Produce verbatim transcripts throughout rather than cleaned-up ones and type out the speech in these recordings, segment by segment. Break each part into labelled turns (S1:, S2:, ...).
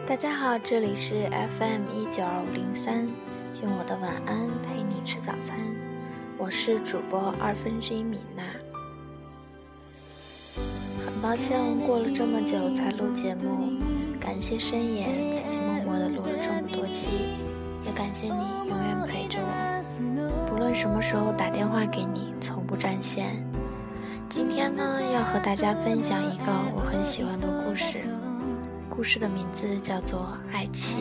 S1: 大家好，这里是 F M 一九二五零三，用我的晚安陪你吃早餐，我是主播二分之一米娜。很抱歉过了这么久才录节目，感谢深夜自己默默地录了这么多期，也感谢你永远陪着我，不论什么时候打电话给你，从不占线。今天呢，要和大家分享一个我很喜欢的故事，故事的名字叫做《爱妻》。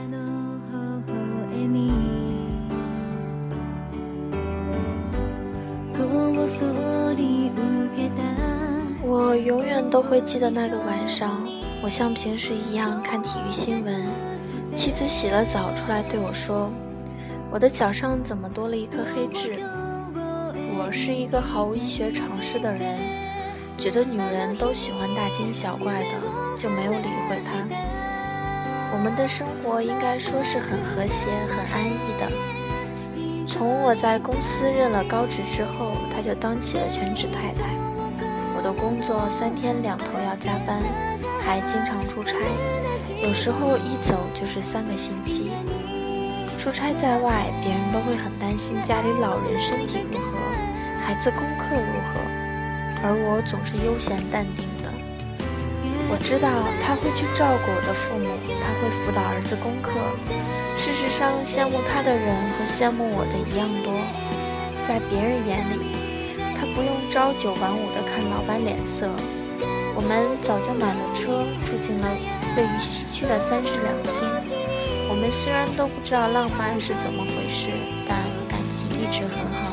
S1: 我永远都会记得那个晚上，我像平时一样看体育新闻，妻子洗了澡出来对我说，我的脚上怎么多了一颗黑痣。我是一个毫无医学常识的人，觉得女人都喜欢大惊小怪的，就没有理会她。我们的生活应该说是很和谐很安逸的。从我在公司任了高职之后，她就当起了全职太太。我的工作三天两头要加班，还经常出差，有时候一走就是三个星期。出差在外，别人都会很担心家里老人身体如何，孩子功课如何，而我总是悠闲淡定的。我知道他会去照顾我的父母，他会辅导儿子功课。事实上，羡慕他的人和羡慕我的一样多。在别人眼里，他不用朝九晚五的看老板脸色。我们早就买了车，住进了位于西区的三室两厅。我们虽然都不知道浪漫是怎么回事，但感情一直很好。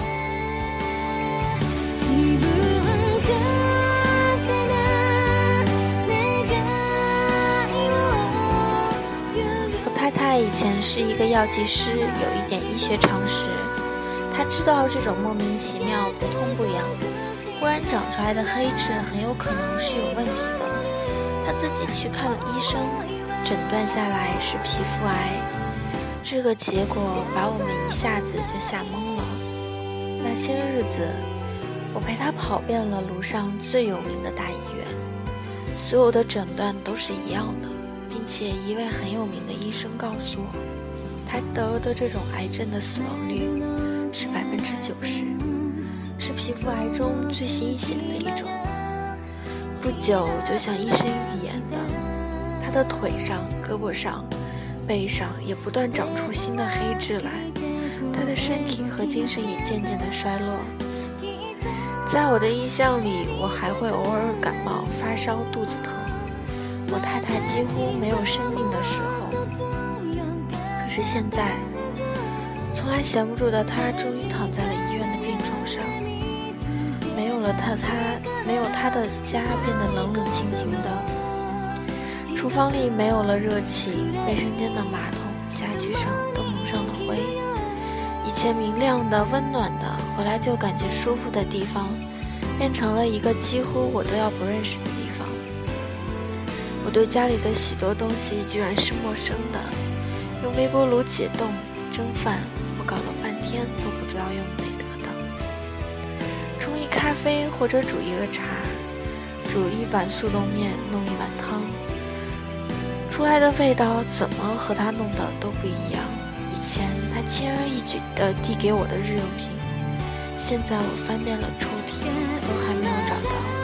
S1: 我太太以前是一个药剂师，有一点医学常识，她知道这种莫名其妙不痛不痒忽然长出来的黑痣很有可能是有问题的。她自己去看了医生，诊断下来是皮肤癌。这个结果把我们一下子就吓懵了。那些日子，我陪她跑遍了庐上最有名的大医院，所有的诊断都是一样的，并且一位很有名的医生告诉我，她得的这种癌症的死亡率是百分之九十，是皮肤癌中最新显的一种。不久，就像医生预言的，她的腿上、胳膊上、背上也不断长出新的黑痣来，她的身体和精神也渐渐的衰落。在我的印象里，我还会偶尔感冒、发烧、肚子疼。我太太几乎没有生病的时候。可是现在，从来闲不住的她终于躺在了医院的病床上。没有了她，她没有她的家变得冷冷清清的。厨房里没有了热气，卫生间的马桶、家具上都蒙上了灰。以前明亮的、温暖的，回来就感觉舒服的地方，变成了一个几乎我都要不认识的地方。我对家里的许多东西居然是陌生的，用微波炉解冻、蒸饭，我搞了半天都不知道用哪个的。冲一咖啡或者煮一个茶，煮一碗速冻面，弄一碗汤，出来的味道怎么和他弄的都不一样。以前他轻而易举地递给我的日用品，现在我翻遍了抽屉都还没有找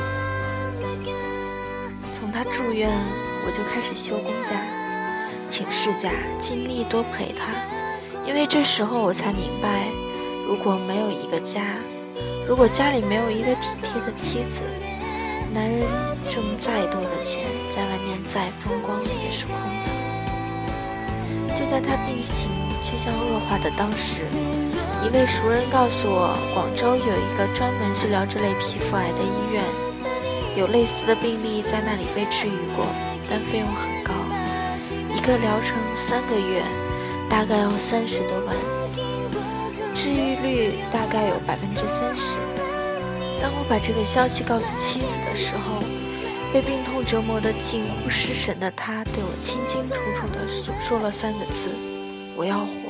S1: 到。从他住院我就开始休公假、请事假，尽力多陪他。因为这时候我才明白，如果没有一个家，如果家里没有一个体贴的妻子，男人挣再多的钱，在外面再风光也是空的。就在他病情趋向恶化的当时，一位熟人告诉我，广州有一个专门治疗这类皮肤癌的医院，有类似的病例在那里被治愈过，但费用很高，一个疗程三个月，大概要三十多万，治愈率大概有百分之三十。当我把这个消息告诉妻子的时候，被病痛折磨得近乎失神的他对我清清楚楚地诉说了三个字：我要活。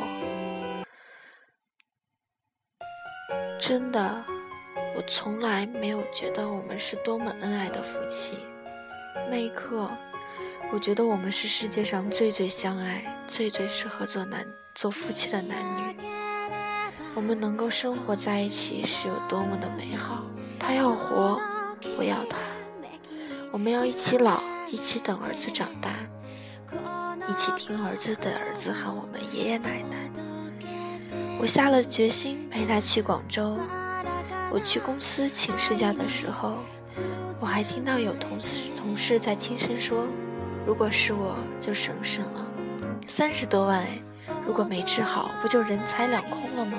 S1: 真的，我从来没有觉得我们是多么恩爱的夫妻。那一刻， 我觉得我们是世界上最最相爱、最最适合做男做夫妻的男女。我们能够生活在一起是有多么的美好。他要活，我要他。我们要一起老，一起等儿子长大，一起听儿子的儿子喊我们爷爷奶奶。我下了决心陪他去广州。我去公司请事假的时候，我还听到有同事同事在轻声说，如果是我就省省了，三十多万哎，如果没治好不就人财两空了吗？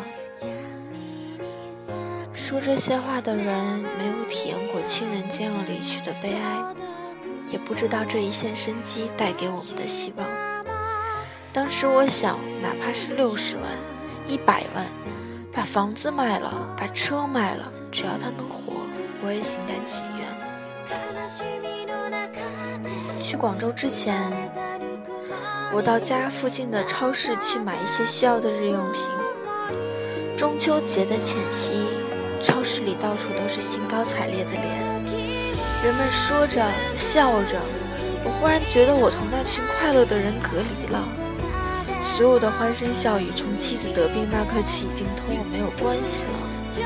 S1: 说这些话的人没有体验过亲人将要离去的悲哀，也不知道这一线生机带给我们的希望。当时我想，哪怕是六十万、一百万，把房子卖了，把车卖了，只要他能活，我也心甘情愿。去广州之前，我到家附近的超市去买一些需要的日用品。中秋节的前夕，超市里到处都是兴高采烈的脸，人们说着笑着，我忽然觉得我同那群快乐的人隔离了。所有的欢声笑语从妻子得病那刻起已经同我没有关系了。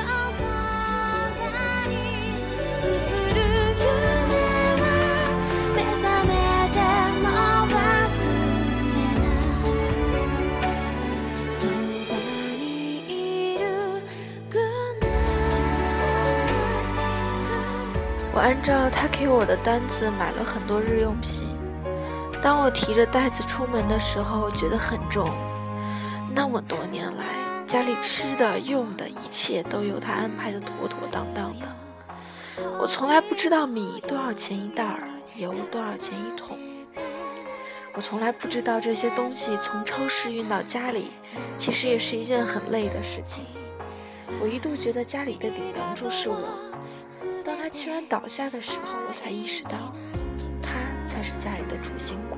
S1: 我按照他给我的单子买了很多日用品。当我提着袋子出门的时候，觉得很重。那么多年来，家里吃的用的一切都由他安排的妥妥当当的。我从来不知道米多少钱一袋儿，油多少钱一桶。我从来不知道这些东西从超市运到家里，其实也是一件很累的事情。我一度觉得家里的顶梁柱是我。当他突然倒下的时候，我才意识到他才是家里的主心骨。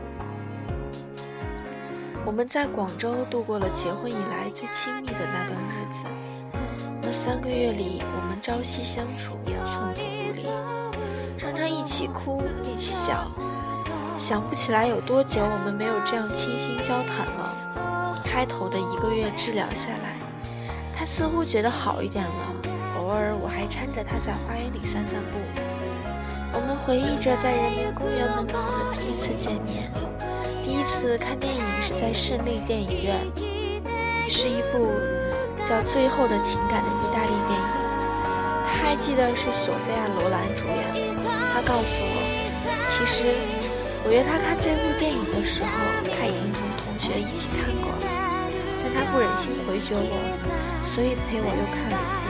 S1: 我们在广州度过了结婚以来最亲密的那段日子。那三个月里，我们朝夕相处，寸步不离，常常一起哭，一起笑。想不起来有多久我们没有这样倾心交谈了。开头的一个月治疗下来，他似乎觉得好一点了。偶尔我还搀着他在花园里散散步。我们回忆着在人民公园门口的第一次见面。第一次看电影是在胜利电影院，是一部叫《最后的情感》的意大利电影。他还记得是索菲亚·罗兰主演。他告诉我，其实我约他看这部电影的时候，他已经同同学一起看过了，但他不忍心回绝我，所以陪我又看了一遍。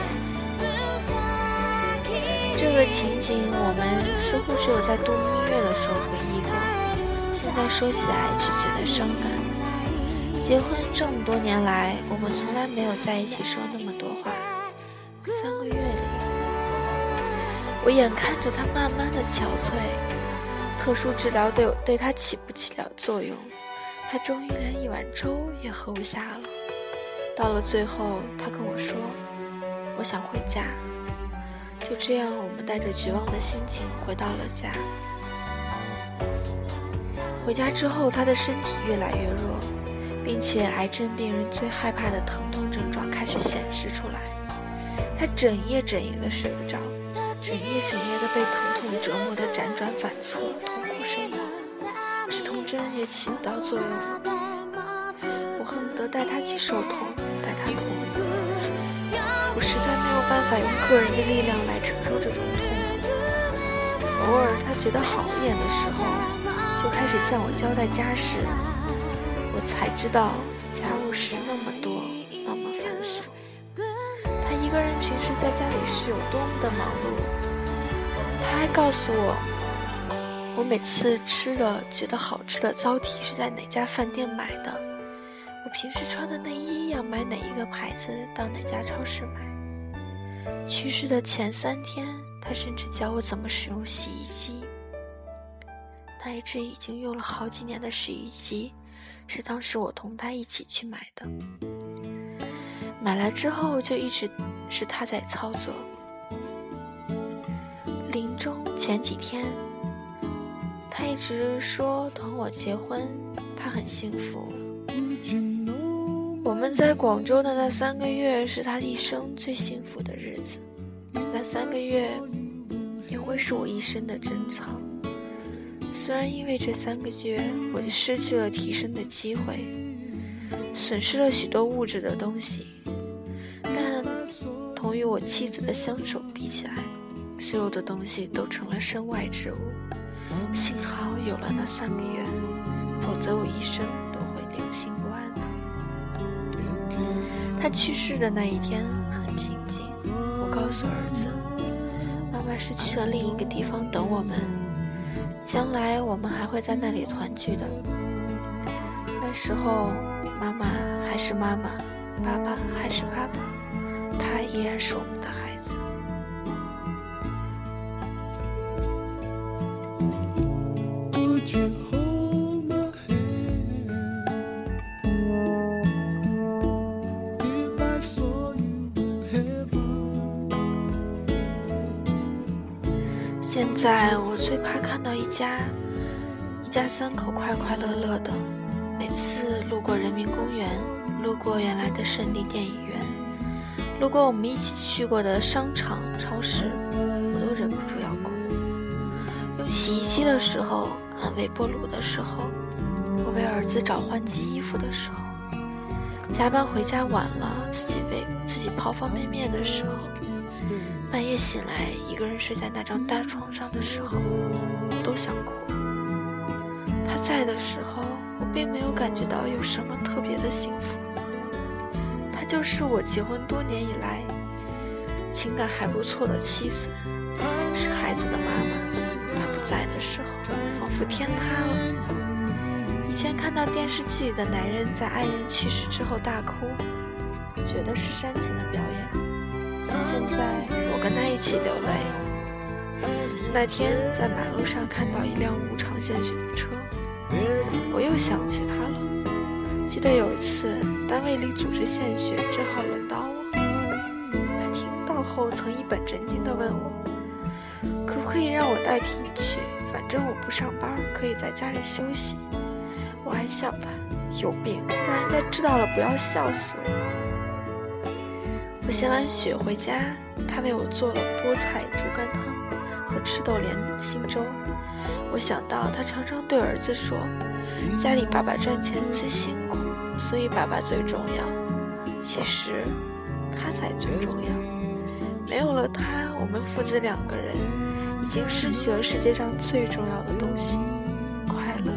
S1: 这个情景我们似乎只有在度蜜月的时候回忆过，现在说起来只觉得伤感。结婚这么多年来，我们从来没有在一起说那么多话。三个月里，我眼看着他慢慢的憔悴，特殊治疗对对他起不起了作用，他终于连一碗粥也喝不下了。到了最后，他跟我说，我想回家。就这样，我们带着绝望的心情回到了家。回家之后，他的身体越来越弱，并且癌症病人最害怕的疼痛症状开始显示出来。他整夜整夜的睡不着，整夜整夜的被疼痛折磨的辗转反侧，痛苦呻吟，止痛针也起不到作用了。我恨不得带他去受痛，带他痛。我实在没有办法用个人的力量来承受这种痛苦。偶尔他觉得好一点的时候，就开始向我交代家事。我才知道家务事那么多，那么繁琐。他一个人平时在家里是有多么的忙碌。他还告诉我，我每次吃的觉得好吃的糟体是在哪家饭店买的，我平时穿的内衣要买哪一个牌子，到哪家超市买。去世的前三天，他甚至教我怎么使用洗衣机。那一只已经用了好几年的洗衣机，是当时我同他一起去买的。买来之后就一直是他在操作。临终前几天，他他一直说等我结婚，他很幸福。我们在广州的那三个月是他一生最幸福的日子，那三个月也会是我一生的珍藏。虽然因为这三个月我就失去了提升的机会，损失了许多物质的东西，但同与我妻子的相守比起来，所有的东西都成了身外之物。幸好有了那三个月，否则我一生都会良心不安的。他去世的那一天很平静，我告诉儿子，妈妈是去了另一个地方等我们，将来我们还会在那里团聚的。那时候妈妈还是妈妈，爸爸还是爸爸，他依然是我们的孩子。现在我最怕看到一家一家三口快快乐乐的，每次路过人民公园，路过原来的胜利电影院，路过我们一起去过的商场超市，我都忍不住要哭。用洗衣机的时候，按微波炉的时候，我为儿子找换季衣服的时候，加班回家晚了，自己为自己泡方便面的时候，半夜醒来一个人睡在那张大床上的时候，我都想哭。他在的时候，我并没有感觉到有什么特别的幸福。他就是我结婚多年以来情感还不错的妻子，是孩子的妈妈。他不在的时候，仿佛天塌了。以前看到电视剧里的男人在爱人去世之后大哭，觉得是煽情的表演。现在我跟他一起流泪。那天在马路上看到一辆无偿献血的车，我又想起他了。记得有一次单位里组织献血，正好轮到我。他听到后曾一本正经地问我，可不可以让我代替你去，反正我不上班，可以在家里休息。我还笑他有病，让人家知道了不要笑死我。我献完血回家，他为我做了菠菜猪肝汤和赤豆莲心粥。我想到他常常对儿子说，家里爸爸赚钱最辛苦，所以爸爸最重要。其实他才最重要，没有了他，我们父子两个人已经失去了世界上最重要的东西——快乐。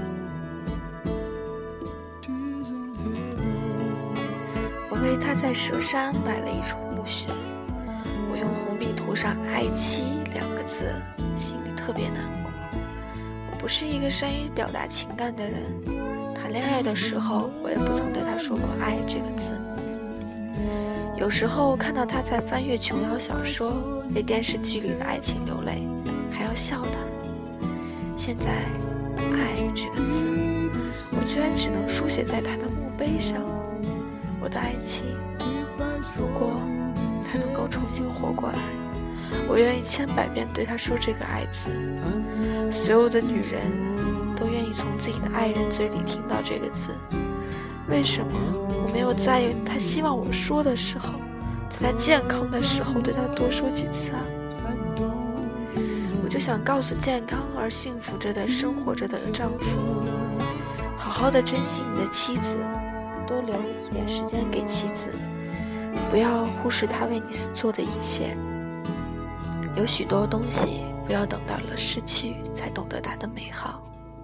S1: 我为他在佘山买了一处墓穴，我用红笔涂上爱妻两个字，心里特别难过。我不是一个善于表达情感的人，谈恋爱的时候我也不曾对他说过爱这个字。有时候看到他在翻阅琼瑶小说，为电视剧里的爱情流泪，还要笑他。现在爱这个字，我居然只能书写在他的墓碑上。我的爱妻，如果他能够重新活过来，我愿意千百遍对他说这个爱字。所有的女人都愿意从自己的爱人嘴里听到这个字，为什么我没有在他希望我说的时候，在他健康的时候对他多说几次啊？我就想告诉健康而幸福着的生活着的丈夫，好好的珍惜你的妻子，多留一点时间给妻子，不要忽视他为你做的一切。有许多东西不要等到了失去才懂得它的美好。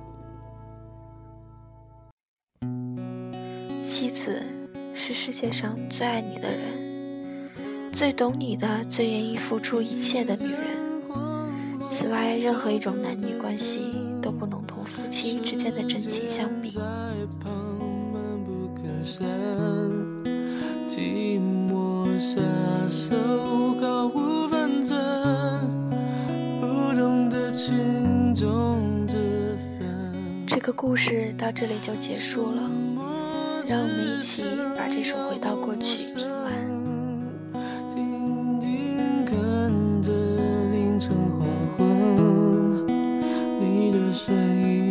S1: 妻子是世界上最爱你的人，最懂你的，最愿意付出一切的女人。此外，任何一种男女关系都不能同夫妻之间的真情相比。寂寞下手毫无分寸，不懂得轻重之分。这个故事到这里就结束了，让我们一起把这首《回到过去》听完。静静看着凌晨黄昏，你的身影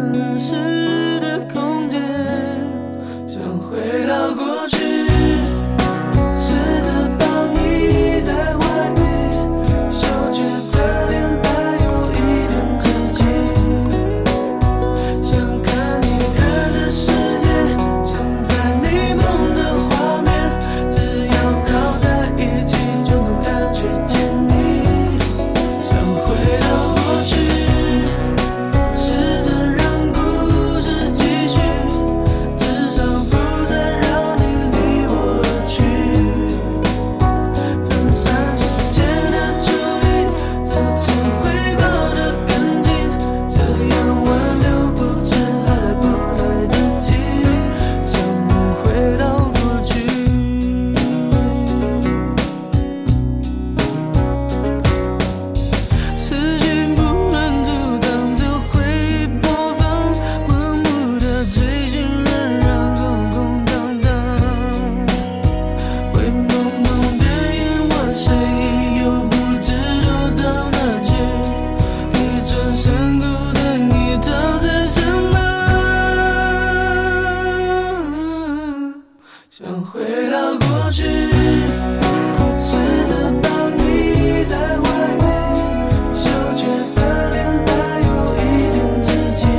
S2: 实的空间，想回到过去，试着抱你在怀里，羞怯的脸带有一点窒息，想看你看的世界，想在你梦的画面，只要靠在一起就能感觉甜蜜，想回到过去，试着让故事继续，至少不再让你离我而去，分散之间的注意，这次会抱得更紧，这样挽留不知还来不来得及，想回到过去。思绪不能阻挡着回忆播放，盲目的追寻仍然空空荡荡，灰蒙蒙的夜晚，睡意又不知躲到哪去，一转身孤单已躺在身旁，想回到过去，试着抱你在怀里，羞怯的脸带有一点窒息，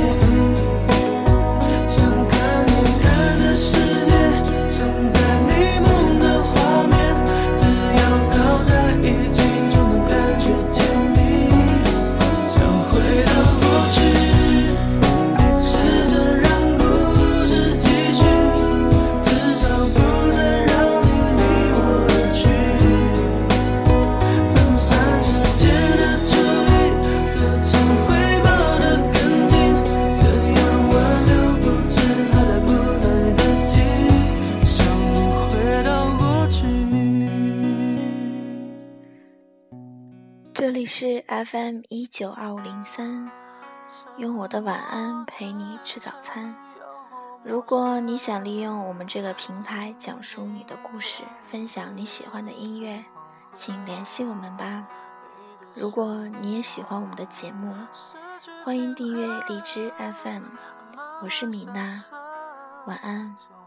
S2: 想看你看的世界，想在你梦的画面，只要靠在一起就能感觉甜蜜，想回到过去，试着让故事继续，至少不再让你离我而去，分散之间的注意，这次会抱得更紧，这样挽留不知还来不来得及，想回到过去。
S1: 这里是 F M 一九二五零三，用我的晚安陪你吃早餐。如果你想利用我们这个平台讲述你的故事，分享你喜欢的音乐，请联系我们吧。如果你也喜欢我们的节目，欢迎订阅荔枝 F M。我是米娜，晚安。